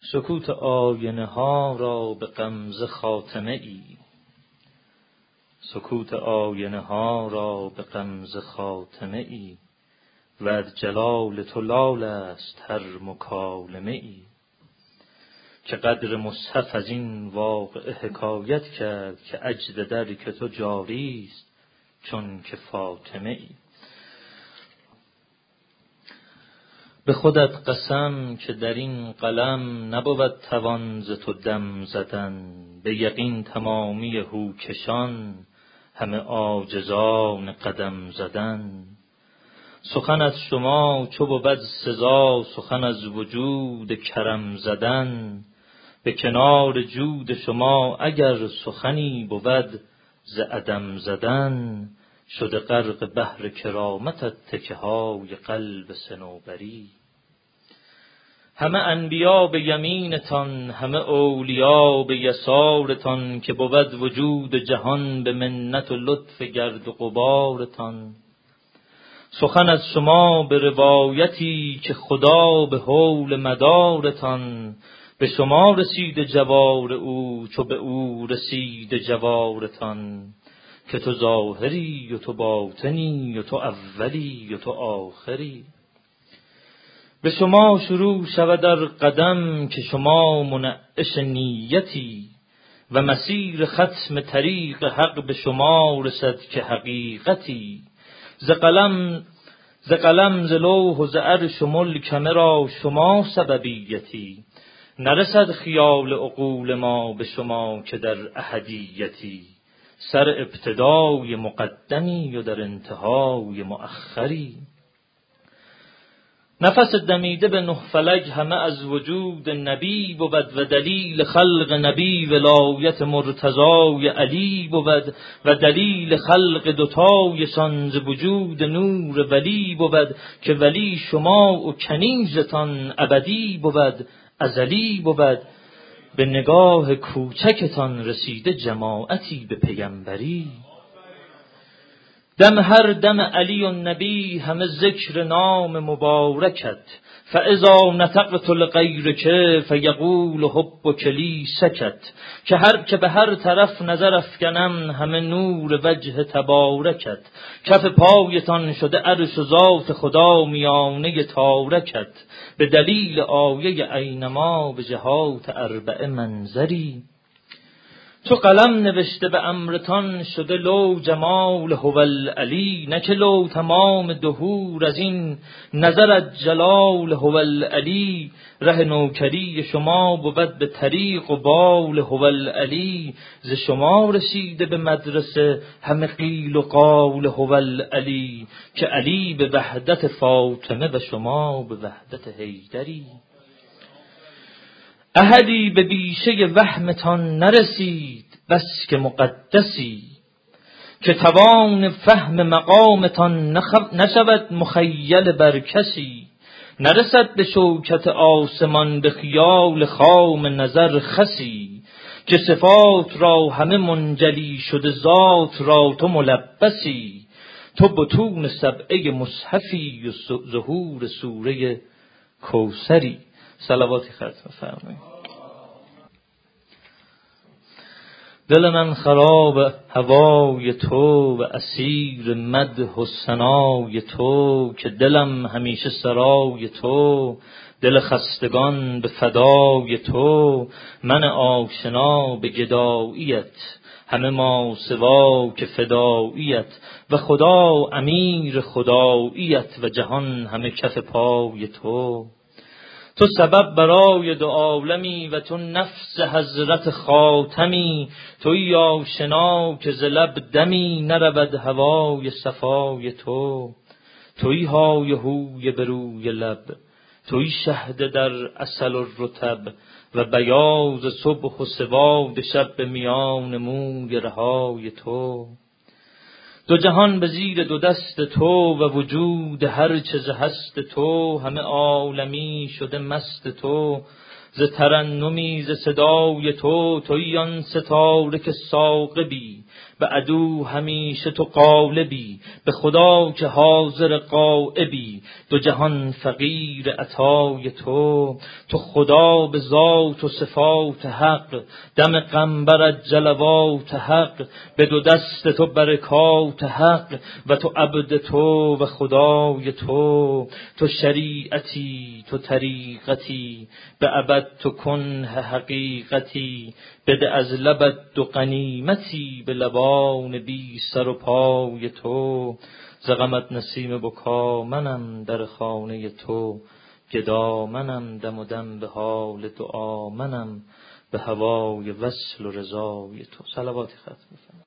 سکوت آینه ها را به غمزه خاتمه ای، سکوت آینه ها را به غمزه خاتمه ای، و از جلال تو لال است هر مکالمه ای. که قدر مصحف از این واقعه حکایت کرد، که عجز در که تو جاری است چون که فاطمه ای. به خودت قسم که در این قلم نبود توان ز تو دم زدن، به یقین تمامی هوکشان همه عاجزان قدم زدن. سخن از شما چو بود سزا، سخن از وجود کرم زدن. به کنار جود شما اگر سخنی بود ز عدم زدن. شده غرق بحر کرامتت تکه های قلب صنوبری. همه انبیا به یمینتان، همه اولیا به یسارتان، که بود وجود جهان به منت و لطف گرد و غبارتان. سخن از شما به روایتی، که خدا به حول مدارتان. به شما رسید جوار او، چو به او رسید جوارتان. که تو ظاهری و تو باطنی و تو اولی و تو آخری. به شما شروع شود در قدم، که شما منعش نیتی. و مسیر ختم طریق حق به شما رسد که حقیقتی. ز قلم ز لوح و ز عرش و ملک همه را شما سببیتی. نرسد خیال عقول ما به شما که در احدیتی. سر ابتدای مقدمی و در انتهای مؤخری. نفس دمیده به نه فلک همه از وجود نبی بود، و دلیل خلق نبی ولایت مرتضای علی بود. و دلیل خلق دوتایشان ز وجود نور ولی بود. که ولی شما و کنیزتان ابدی بود ازلی بود. به نگاه کوچکتان رسیده جماعتی به پیمبری. دم هر دم علی و نبی همه ذکر نام مبارکت. فاذا نطقت لغیرک فیقول حبک لی سکت. که به هر طرف نظر افکنم همه نور وجه تبارکت. کف پایتان شده عرش و ذات خدا میانه تارکت. به دلیل آیه اینما به جهات اربع منظری. تو قلم نوشته به امرتان شده لو جمال هوالعلی. نه که لو تمام دهور از این نظر از جلال هوالعلی. ره نوکری شما بود به طریق و بال هوالعلی. ز شما رسیده به مدرسه همه قیل و قال هوالعلی. که علی به وحدت فاطمه و شما به وحدت حیدری. احدی به بیشه وهمتان نرسید بس که مقدسی. که توان فهم مقامتان نشود مخیل بر کسی. نرسد به شوکت آسمان به خیال خام نظر خسی. که صفات را همه منجلی شده ذات را تو ملبسی. تو بطون سبعه مصحفی و ظهور سوره کوثری. صلواتی ختم فرمایید. دل من خراب هوای تو و اسیر مدح و ثنای تو. که دلم همیشه سرای تو، دل خستگان به فدای تو. من آشنا به گداییت، همه ما سوا که فداییت. و خدا امیر خداییت، و جهان همه کف پای تو. تو سبب برای دو عالمی و تو نفس حضرت خاتمی. تویی آشنا که ز لب دمی نرود هوای صفای تو. تویی های هوی به روی لب، تویی شهد در عسل و رطب. و بیاض صبح و سواد شب به میان موی رهای تو. دو جهان به زیر دو دست تو، و وجود هر چه ز هست تو. همه عالمی شده مست تو، ز ترنمی ز صدای تو. تویی آن ستاره که ثاقبی به عدو همیشه تو غالبی، به خدا که حاضر غایبی. دو جهان فقیر عطای تو، تو خدا به ذات و صفات حق. دم قنبرت جلوات حق، به دو دست تو برکات حق. و تو عبد تو و خدای تو، تو شریعتی تو طریقتی. به ابد تو کنه حقیقتی، بده از لبت دو غنیمتی. به لبان بی سر و پای تو، ز غمت نسیم بکا منم، در خانه تو گدا منم. دم و دم به حال دعا منم، به هوای وصل و رضای تو. صلوات ختم.